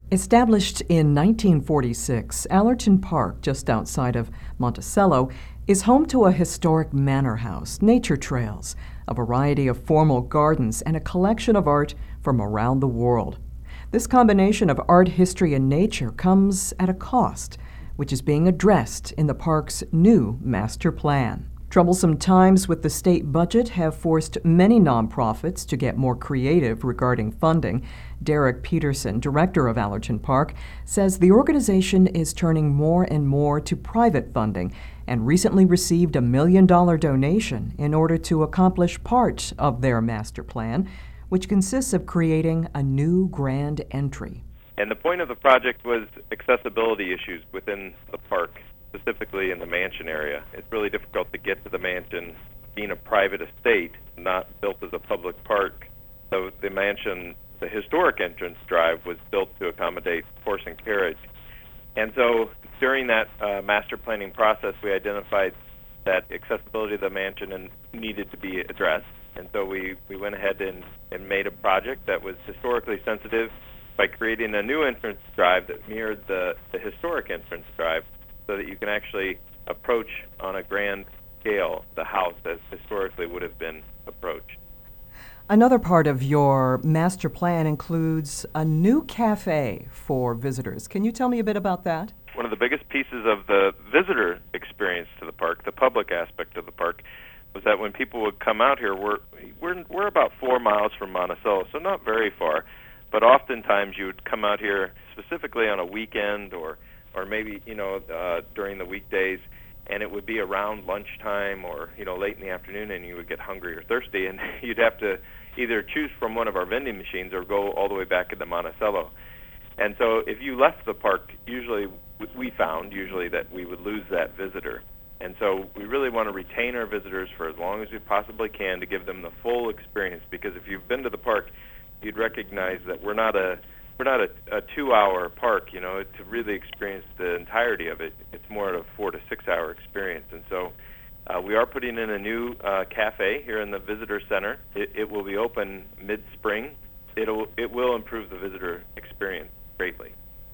Established in 1946, Allerton Park, just outside of Monticello, is home to a historic manor house, nature trails, a variety of formal gardens, and a collection of art from around the world. This combination of art, history, and nature comes at a cost, which is being addressed in the park's new master plan. Troublesome times with the state budget have forced many nonprofits to get more creative regarding funding. Derek Peterson, director of Allerton Park, says the organization is turning more and more to private funding and recently received a $1 million donation in order to accomplish part of their master plan, which consists of creating a new grand entry. And the point of the project was accessibility issues within the park, specifically in the mansion area. It's really difficult to get to the mansion being a private estate, not built as a public park. So the mansion, the historic entrance drive, was built to accommodate horse and carriage. And so during that master planning process, we identified that accessibility of the mansion needed to be addressed. And so we went ahead and made a project that was historically sensitive by creating a new entrance drive that mirrored the historic entrance drive, so that you can actually approach on a grand scale the house as historically would have been approached. Another part of your master plan includes a new cafe for visitors. Can you tell me a bit about that? One of the biggest pieces of the visitor experience to the park, the public aspect of the park, was that when people would come out here, we're about 4 miles from Monticello, so not very far, but oftentimes you would come out here specifically on a weekend or maybe during the weekdays, and it would be around lunchtime or late in the afternoon, and you would get hungry or thirsty, and you'd have to either choose from one of our vending machines or go all the way back into Monticello. And so if you left the park, we found that we would lose that visitor. And so we really want to retain our visitors for as long as we possibly can to give them the full experience, because if you've been to the park, you'd recognize that we're not a 2-hour park, to really experience the entirety of it. It's more of a 4 to 6 hour experience. And so we are putting in a new cafe here in the visitor center. It will be open mid-spring. It will improve the visitor experience greatly.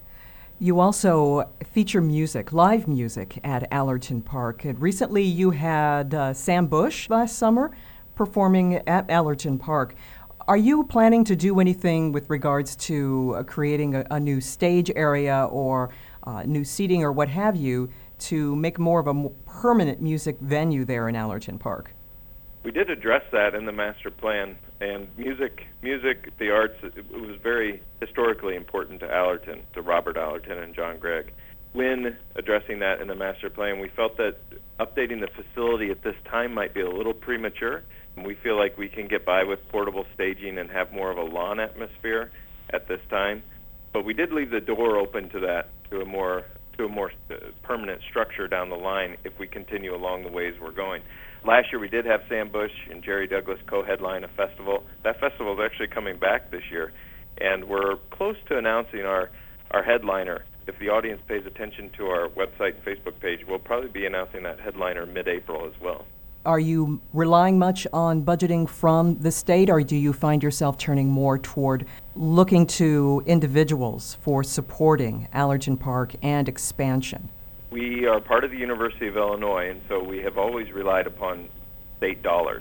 You also feature music, live music at Allerton Park. And recently you had Sam Bush last summer performing at Allerton Park. Are you planning to do anything with regards to creating a new stage area or new seating or what have you to make more of a permanent music venue there in Allerton Park? We did address that in the master plan, and music, the arts, it was very historically important to Allerton, to Robert Allerton and John Gregg. When addressing that in the master plan, we felt that updating the facility at this time might be a little premature. We feel like we can get by with portable staging and have more of a lawn atmosphere at this time. But we did leave the door open to that, to a more permanent structure down the line if we continue along the ways we're going. Last year we did have Sam Bush and Jerry Douglas co-headline a festival. That festival is actually coming back this year, and we're close to announcing our headliner. If the audience pays attention to our website and Facebook page, we'll probably be announcing that headliner mid-April as well. Are you relying much on budgeting from the state, or do you find yourself turning more toward looking to individuals for supporting Allerton Park and expansion? We are part of the University of Illinois, and so we have always relied upon state dollars.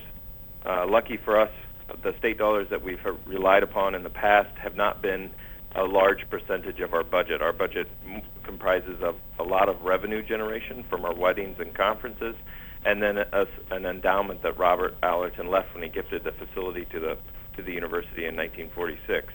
Lucky for us, the state dollars that we've relied upon in the past have not been a large percentage of our budget. Our budget comprises of a lot of revenue generation from our weddings and conferences, and then an endowment that Robert Allerton left when he gifted the facility to the university in 1946.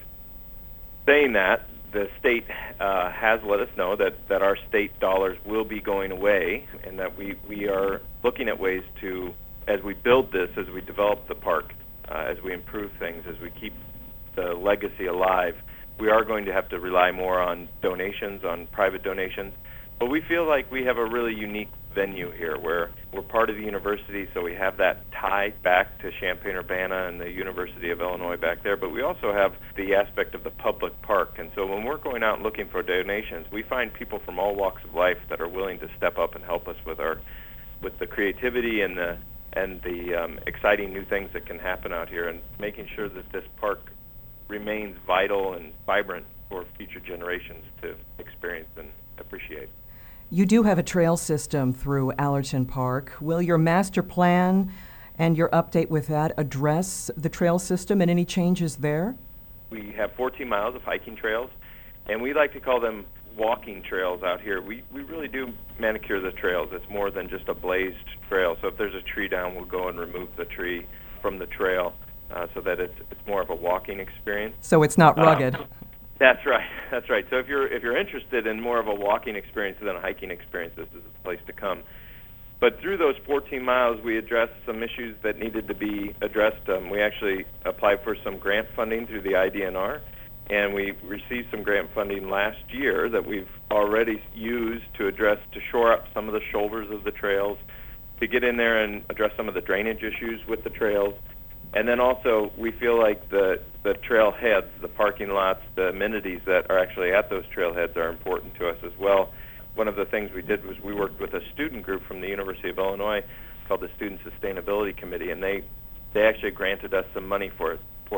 Saying that, the state has let us know that our state dollars will be going away, and that we are looking at ways to, as we build this, as we develop the park, as we improve things, as we keep the legacy alive, we are going to have to rely more on donations, on private donations. But we feel like we have a really unique venue here where we're part of the university, so we have that tie back to Champaign-Urbana and the University of Illinois back there, but we also have the aspect of the public park. And so when we're going out and looking for donations, we find people from all walks of life that are willing to step up and help us with the creativity and the exciting new things that can happen out here, and making sure that this park remains vital and vibrant for future generations to experience and appreciate. You do have a trail system through Allerton Park. Will your master plan and your update with that address the trail system and any changes there? We have 14 miles of hiking trails, and we like to call them walking trails out here. We really do manicure the trails. It's more than just a blazed trail. So if there's a tree down, we'll go and remove the tree from the trail so that it's more of a walking experience. So it's not rugged. That's right. That's right. So if you're interested in more of a walking experience than a hiking experience, this is the place to come. But through those 14 miles, we addressed some issues that needed to be addressed. We actually applied for some grant funding through the IDNR, and we received some grant funding last year that we've already used to shore up some of the shoulders of the trails, to get in there and address some of the drainage issues with the trails. And then also, we feel like the trailheads, the parking lots, the amenities that are actually at those trailheads are important to us as well. One of the things we did was we worked with a student group from the University of Illinois called the Student Sustainability Committee, and they actually granted us some money for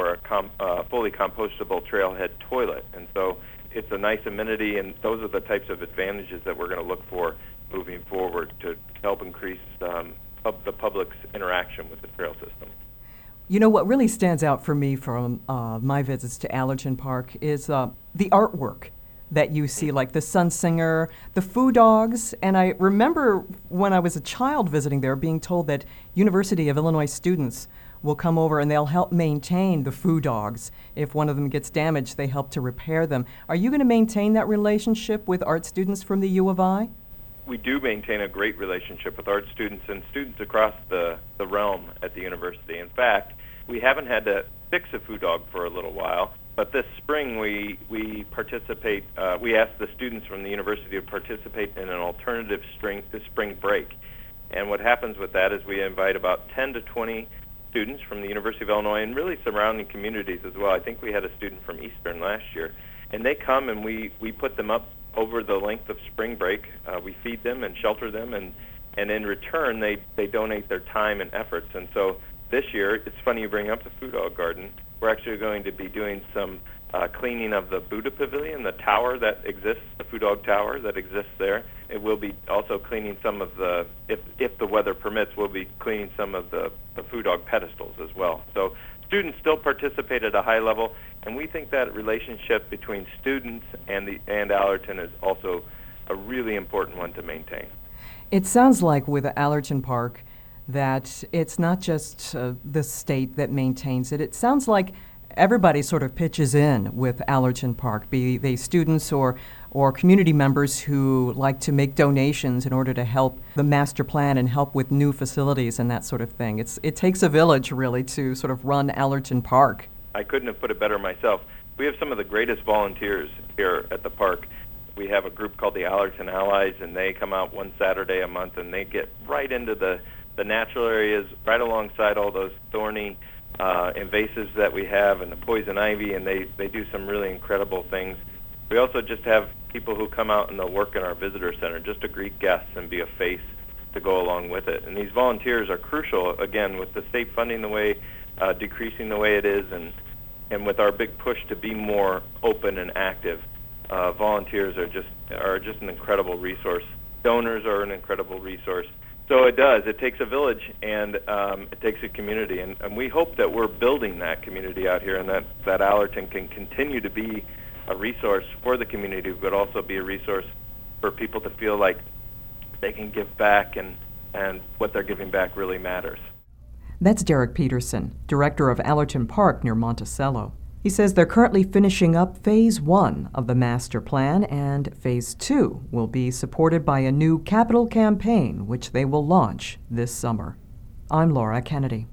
a fully compostable trailhead toilet. And so it's a nice amenity, and those are the types of advantages that we're going to look for moving forward to help increase the public's interaction with the trail system. You know, what really stands out for me from my visits to Allerton Park is the artwork that you see, like the Sun Singer, the Foo Dogs. And I remember when I was a child visiting there being told that University of Illinois students will come over and they'll help maintain the Foo Dogs. If one of them gets damaged, they help to repair them. Are you going to maintain that relationship with art students from the U of I? We do maintain a great relationship with art students and students across the realm at the university. In fact, we haven't had to fix a Foo Dog for a little while, but this spring we participate. We asked the students from the university to participate in an alternative spring break. And what happens with that is we invite about 10 to 20 students from the University of Illinois and really surrounding communities as well. I think we had a student from Eastern last year. And they come and we put them up over the length of spring break. We feed them and shelter them, and in return they donate their time and efforts. And so this year, it's funny you bring up the Foo Dog Garden. We're actually going to be doing some cleaning of the Buddha Pavilion, the tower that exists, the Foo Dog Tower that exists there. It will be also cleaning some of the, if the weather permits, we'll be cleaning some of the Foo Dog pedestals as well. So students still participate at a high level, and we think that relationship between students and Allerton is also a really important one to maintain. It sounds like with Allerton Park that it's not just the state that maintains it. It sounds like everybody sort of pitches in with Allerton Park, be they students or community members who like to make donations in order to help the master plan and help with new facilities and that sort of thing. It takes a village, really, to sort of run Allerton Park. I couldn't have put it better myself. We have some of the greatest volunteers here at the park. We have a group called the Allerton Allies, and they come out one Saturday a month, and they get right into the natural areas, right alongside all those thorny invasives that we have and the poison ivy, and they do some really incredible things. We also just have people who come out and they'll work in our visitor center just to greet guests and be a face to go along with it. And these volunteers are crucial, again, with the state funding the way, decreasing the way it is, and with our big push to be more open and active. Volunteers are just an incredible resource. Donors are an incredible resource. So it does. It takes a village, and it takes a community, and we hope that we're building that community out here, and that Allerton can continue to be a resource for the community, but also be a resource for people to feel like they can give back, and what they're giving back really matters. That's Derek Peterson, director of Allerton Park near Monticello. He says they're currently finishing up Phase 1 of the master plan, and Phase 2 will be supported by a new capital campaign, which they will launch this summer. I'm Laura Kennedy.